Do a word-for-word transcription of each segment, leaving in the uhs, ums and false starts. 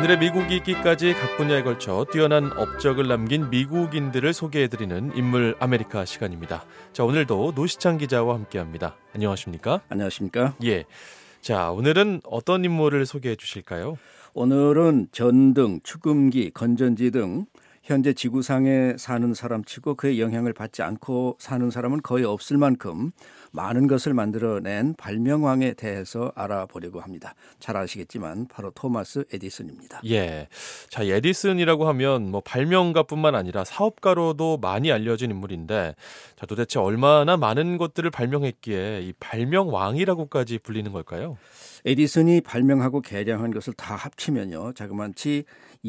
오늘의 미국 읽기까지 각 분야에 걸쳐 뛰어난 업적을 남긴 미국인들을 소개해드리는 인물 아메리카 시간입니다. 자, 오늘도 노시창 기자와 함께합니다. 안녕하십니까? 안녕하십니까? 예. 자, 오늘은 어떤 인물을 소개해 주실까요? 오늘은 전등, 축음기, 건전지 등 현재 지구상에 사는 사람치고 그의 영향을 받지 않고 사는 사람은 거의 없을 만큼 많은 것을 만들어낸 발명왕에 대해서 알아보려고 합니다. 잘 아시겠지만 바로 토마스 에디슨입니다. 예. 자, 에디슨이라고 하면 뭐 발명가뿐만 아니라 사업가로도 많이 알려진 인물인데, 자, 도대체 얼마나 많은 것들을 발명했기에 이 발명왕이라고까지 불리는 걸까요? 에디슨이 발명하고 개량한 것을 다 합치면요, 자그마치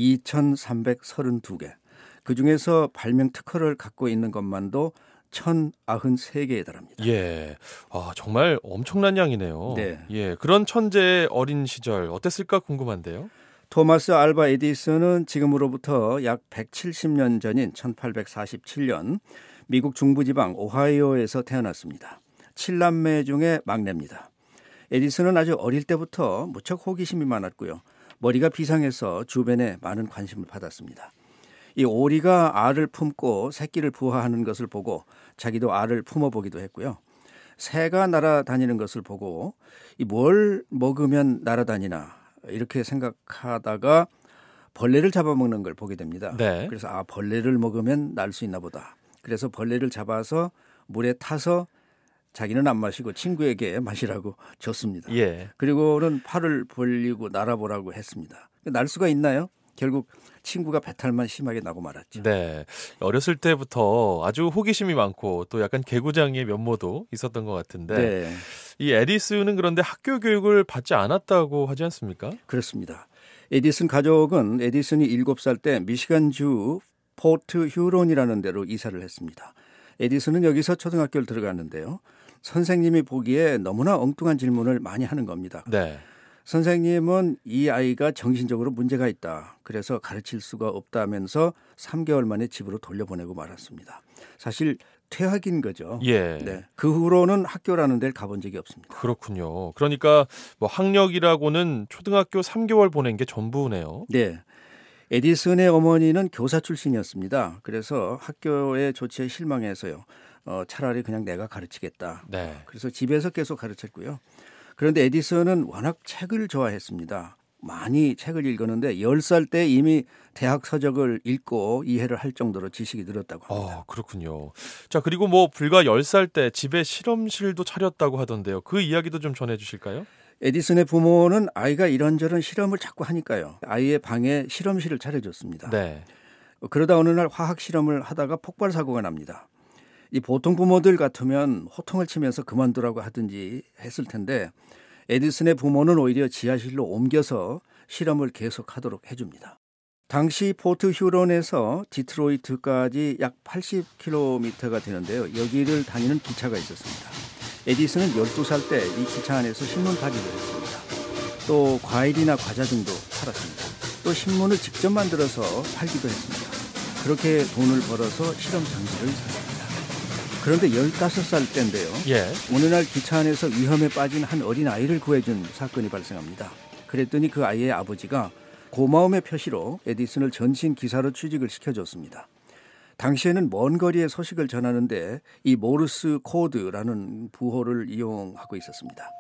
이천삼백삼십이 개. 그중에서 발명 특허를 갖고 있는 것만도 천구십삼 개에 달합니다. 예. 아, 정말 엄청난 양이네요. 네. 예. 그런 천재의 어린 시절 어땠을까 궁금한데요. 토마스 알바 에디슨은 지금으로부터 약 백칠십 년 전인 천팔백사십칠 년 미국 중부지방 오하이오에서 태어났습니다. 칠남매 중에 막내입니다. 에디슨은 아주 어릴 때부터 무척 호기심이 많았고요. 머리가 비상해서 주변에 많은 관심을 받았습니다. 이 오리가 알을 품고 새끼를 부화하는 것을 보고 자기도 알을 품어보기도 했고요. 새가 날아다니는 것을 보고 이 뭘 먹으면 날아다니나 이렇게 생각하다가 벌레를 잡아먹는 걸 보게 됩니다. 네. 그래서 아, 벌레를 먹으면 날 수 있나 보다. 그래서 벌레를 잡아서 물에 타서 자기는 안 마시고 친구에게 마시라고 줬습니다. 예. 그리고는 팔을 벌리고 날아보라고 했습니다. 날 수가 있나요? 결국 친구가 배탈만 심하게 나고 말았죠. 네. 어렸을 때부터 아주 호기심이 많고 또 약간 개구장이의 면모도 있었던 것 같은데, 네. 이 에디슨은 그런데 학교 교육을 받지 않았다고 하지 않습니까? 그렇습니다. 에디슨 가족은 에디슨이 일곱 살 때 미시간주 포트 휴론이라는 데로 이사를 했습니다. 에디슨은 여기서 초등학교를 들어갔는데요. 선생님이 보기에 너무나 엉뚱한 질문을 많이 하는 겁니다. 네. 선생님은 이 아이가 정신적으로 문제가 있다. 그래서 가르칠 수가 없다면서 삼 개월 만에 집으로 돌려보내고 말았습니다. 사실 퇴학인 거죠. 예. 네. 그 후로는 학교라는 데를 가본 적이 없습니다. 그렇군요. 그러니까 뭐 학력이라고는 초등학교 삼 개월 보낸 게 전부네요. 네. 에디슨의 어머니는 교사 출신이었습니다. 그래서 학교의 조치에 실망해서요. 어, 차라리 그냥 내가 가르치겠다. 네. 그래서 집에서 계속 가르쳤고요. 그런데 에디슨은 워낙 책을 좋아했습니다. 많이 책을 읽었는데 열 살 때 이미 대학 서적을 읽고 이해를 할 정도로 지식이 늘었다고 합니다. 어, 그렇군요. 자, 그리고 뭐 불과 열 살 때 집에 실험실도 차렸다고 하던데요. 그 이야기도 좀 전해 주실까요? 에디슨의 부모는 아이가 이런저런 실험을 자꾸 하니까요. 아이의 방에 실험실을 차려줬습니다. 네. 그러다 어느 날 화학 실험을 하다가 폭발 사고가 납니다. 이 보통 부모들 같으면 호통을 치면서 그만두라고 하든지 했을 텐데 에디슨의 부모는 오히려 지하실로 옮겨서 실험을 계속하도록 해줍니다. 당시 포트 휴론에서 디트로이트까지 약 팔십 킬로미터가 되는데요. 여기를 다니는 기차가 있었습니다. 에디슨은 열두 살 때 이 기차 안에서 신문 파기를 했습니다. 또 과일이나 과자 등도 팔았습니다. 또 신문을 직접 만들어서 팔기도 했습니다. 그렇게 돈을 벌어서 실험 장비를 샀습니다. 그런데 열다섯 살 때인데요. 예. 어느 날 기차 안에서 위험에 빠진 한 어린 아이를 구해준 사건이 발생합니다. 그랬더니 그 아이의 아버지가 고마움의 표시로 에디슨을 전신 기사로 취직을 시켜줬습니다. 당시에는 먼 거리의 소식을 전하는데 이 모르스 코드라는 부호를 이용하고 있었습니다.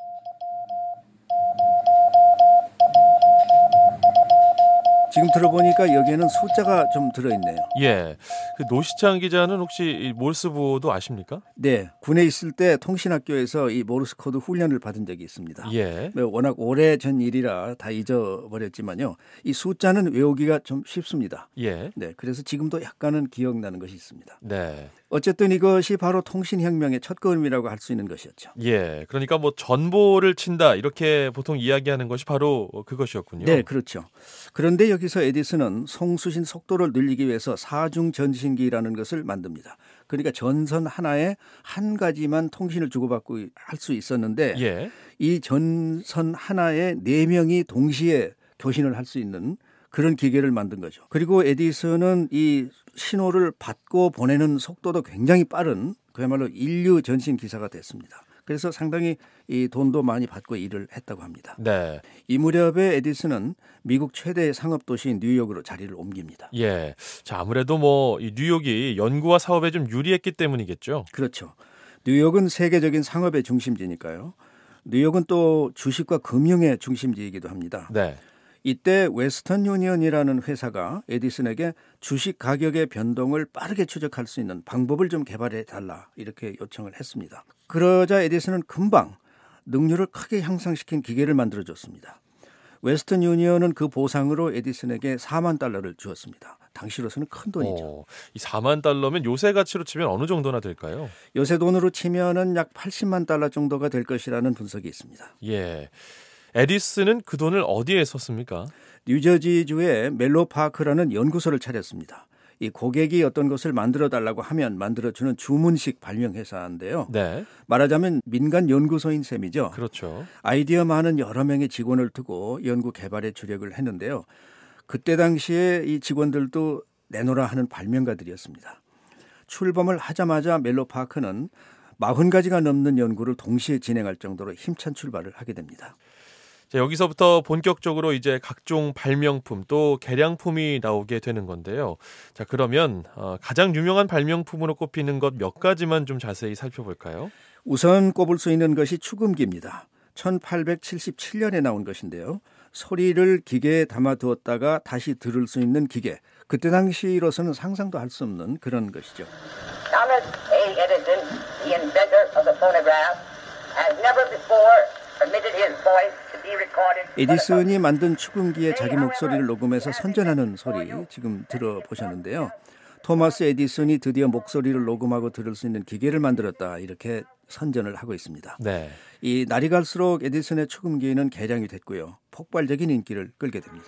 지금 들어보니까 여기에는 숫자가 좀 들어있네요. 예. 그 노시창 기자는 혹시 이 몰스부호도 아십니까? 네. 군에 있을 때 통신학교에서 이 모르스 코드 훈련을 받은 적이 있습니다. 예. 워낙 오래전 일이라 다 잊어버렸지만요. 이 숫자는 외우기가 좀 쉽습니다. 예. 네. 그래서 지금도 약간은 기억나는 것이 있습니다. 네. 어쨌든 이것이 바로 통신혁명의 첫 걸음이라고 할 수 있는 것이었죠. 예. 그러니까 뭐 전보를 친다 이렇게 보통 이야기하는 것이 바로 그것이었군요. 네, 그렇죠. 그런데 여기서 에디슨은 송수신 속도를 늘리기 위해서 사중 전신기라는 것을 만듭니다. 그러니까 전선 하나에 한 가지만 통신을 주고받고 할 수 있었는데 예. 이 전선 하나에 네 명이 동시에 교신을 할 수 있는 그런 기계를 만든 거죠. 그리고 에디슨은 이 신호를 받고 보내는 속도도 굉장히 빠른 그야말로 인류 전신 기사가 됐습니다. 그래서 상당히 이 돈도 많이 받고 일을 했다고 합니다. 네. 이 무렵에 에디슨은 미국 최대 상업 도시인 뉴욕으로 자리를 옮깁니다. 예. 자, 아무래도 뭐 이 뉴욕이 연구와 사업에 좀 유리했기 때문이겠죠. 그렇죠. 뉴욕은 세계적인 상업의 중심지니까요. 뉴욕은 또 주식과 금융의 중심지이기도 합니다. 네. 이때 웨스턴 유니언이라는 회사가 에디슨에게 주식 가격의 변동을 빠르게 추적할 수 있는 방법을 좀 개발해 달라 이렇게 요청을 했습니다. 그러자 에디슨은 금방 능률을 크게 향상시킨 기계를 만들어줬습니다. 웨스턴 유니언은 그 보상으로 에디슨에게 사만 달러를 주었습니다. 당시로서는 큰 돈이죠. 어, 이 사만 달러면 요새 가치로 치면 어느 정도나 될까요? 요새 돈으로 치면은 약 팔십만 달러 정도가 될 것이라는 분석이 있습니다. 예. 에디슨은 그 돈을 어디에 썼습니까? 뉴저지주의 멜로파크라는 연구소를 차렸습니다. 이 고객이 어떤 것을 만들어 달라고 하면 만들어주는 주문식 발명 회사인데요. 네. 말하자면 민간 연구소인 셈이죠. 그렇죠. 아이디어 많은 여러 명의 직원을 두고 연구 개발에 주력을 했는데요. 그때 당시에 이 직원들도 내놓으라 하는 발명가들이었습니다. 출범을 하자마자 멜로파크는 사십 가지가 넘는 연구를 동시에 진행할 정도로 힘찬 출발을 하게 됩니다. 자, 여기서부터 본격적으로 이제 각종 발명품 또 개량품이 나오게 되는 건데요. 자, 그러면 어, 가장 유명한 발명품으로 꼽히는 것 몇 가지만 좀 자세히 살펴볼까요? 우선 꼽을 수 있는 것이 축음기입니다. 천팔백칠십칠 년에 나온 것인데요. 소리를 기계에 담아두었다가 다시 들을 수 있는 기계. 그때 당시로서는 상상도 할 수 없는 그런 것이죠. Thomas A. Edison, the inventor of the phonograph, has never before permitted his voice to be recorded. 에디슨이 만든 축음기에 자기 목소리를 녹음해서 선전하는 소리 지금 들어보셨는데요. 토마스 에디슨이 드디어 목소리를 녹음하고 들을 수 있는 기계를 만들었다 이렇게 선전을 하고 있습니다. 네. 이 날이 갈수록 에디슨의 축음기는 개량이 됐고요. 폭발적인 인기를 끌게 됩니다.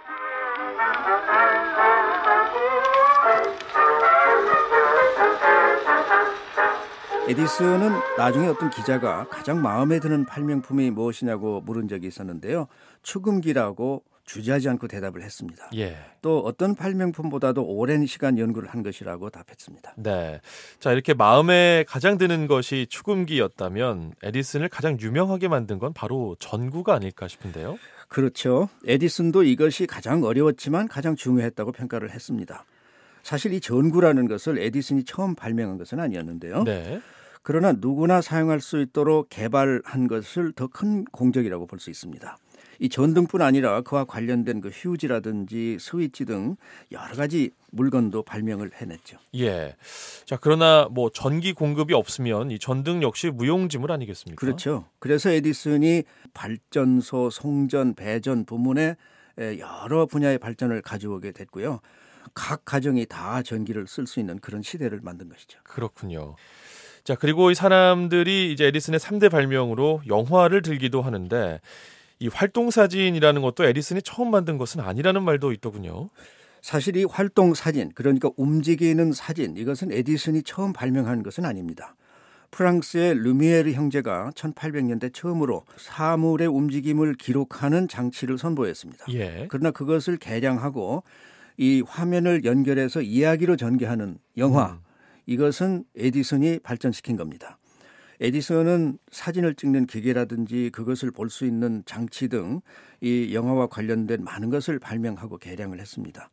에디슨은 나중에 어떤 기자가 가장 마음에 드는 발명품이 무엇이냐고 물은 적이 있었는데요. 축음기라고 주저하지 않고 대답을 했습니다. 예. 또 어떤 발명품보다도 오랜 시간 연구를 한 것이라고 답했습니다. 네. 자, 이렇게 마음에 가장 드는 것이 축음기였다면 에디슨을 가장 유명하게 만든 건 바로 전구가 아닐까 싶은데요. 그렇죠. 에디슨도 이것이 가장 어려웠지만 가장 중요했다고 평가를 했습니다. 사실 이 전구라는 것을 에디슨이 처음 발명한 것은 아니었는데요. 네. 그러나 누구나 사용할 수 있도록 개발한 것을 더 큰 공적이라고 볼 수 있습니다. 이 전등뿐 아니라 그와 관련된 그 휴지라든지 스위치 등 여러 가지 물건도 발명을 해냈죠. 예. 자, 그러나 뭐 전기 공급이 없으면 이 전등 역시 무용지물 아니겠습니까? 그렇죠. 그래서 에디슨이 발전소, 송전, 배전 부문에 여러 분야의 발전을 가져오게 됐고요. 각 가정이 다 전기를 쓸 수 있는 그런 시대를 만든 것이죠. 그렇군요. 자, 그리고 이 사람들이 이제 에디슨의 삼 대 발명으로 영화를 들기도 하는데 이 활동사진이라는 것도 에디슨이 처음 만든 것은 아니라는 말도 있더군요. 사실 이 활동 사진, 그러니까 움직이는 사진, 이것은 에디슨이 처음 발명한 것은 아닙니다. 프랑스의 르미에르 형제가 천팔백 년대 처음으로 사물의 움직임을 기록하는 장치를 선보였습니다. 예. 그러나 그것을 개량하고 이 화면을 연결해서 이야기로 전개하는 영화, 음. 이것은 에디슨이 발전시킨 겁니다. 에디슨은 사진을 찍는 기계라든지 그것을 볼 수 있는 장치 등 이 영화와 관련된 많은 것을 발명하고 개량을 했습니다.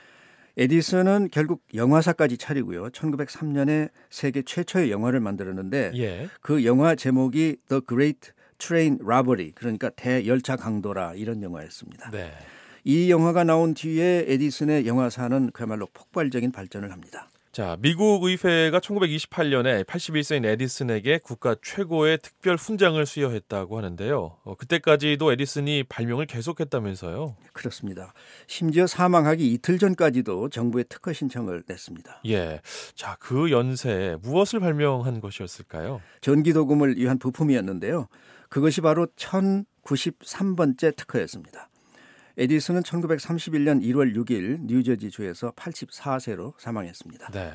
에디슨은 결국 영화사까지 차리고요. 천구백삼 년에 세계 최초의 영화를 만들었는데 예. 그 영화 제목이 The Great Train Robbery, 그러니까 대열차 강도라 이런 영화였습니다. 네. 이 영화가 나온 뒤에 에디슨의 영화사는 그야말로 폭발적인 발전을 합니다. 자, 미국 의회가 천구백이십팔 년에 팔십일 세인 에디슨에게 국가 최고의 특별 훈장을 수여했다고 하는데요. 어, 그때까지도 에디슨이 발명을 계속했다면서요? 그렇습니다. 심지어 사망하기 이틀 전까지도 정부에 특허 신청을 냈습니다. 예. 자, 그 연세에 무엇을 발명한 것이었을까요? 전기도금을 위한 부품이었는데요. 그것이 바로 천구십삼 번째 특허였습니다. 에디슨은 천구백삼십일 년 일월 육일 뉴저지주에서 팔십사 세로 사망했습니다. 네.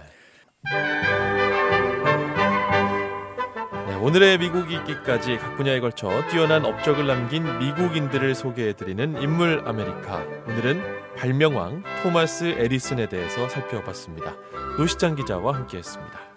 네, 오늘의 미국 읽기까지 각 분야에 걸쳐 뛰어난 업적을 남긴 미국인들을 소개해드리는 인물 아메리카. 오늘은 발명왕 토마스 에디슨에 대해서 살펴봤습니다. 노시장 기자와 함께했습니다.